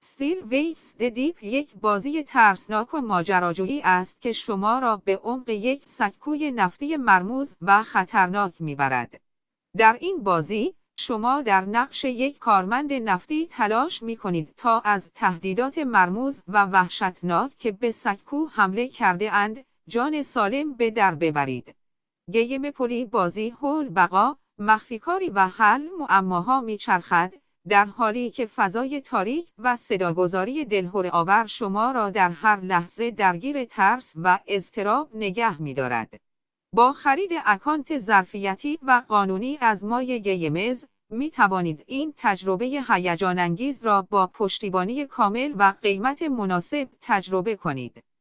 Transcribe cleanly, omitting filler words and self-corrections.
Still Waves the Deep یک بازی ترسناک و ماجراجویی است که شما را به عمق یک سکوی نفتی مرموز و خطرناک میبرد. در این بازی، شما در نقش یک کارمند نفتی تلاش می‌کنید تا از تهدیدات مرموز و وحشتناک که به سکو حمله کرده اند، جان سالم به در ببرید. گیم پلی بازی حول بقا، مخفیکاری و حل معماها میچرخد، در حالی که فضای تاریک و صداگذاری دلهره‌آور شما را در هر لحظه درگیر ترس و اضطراب نگه می‌دارد. با خرید اکانت ظرفیتی و قانونی از مای گیمز، می توانید این تجربه هیجان‌انگیز را با پشتیبانی کامل و قیمت مناسب تجربه کنید.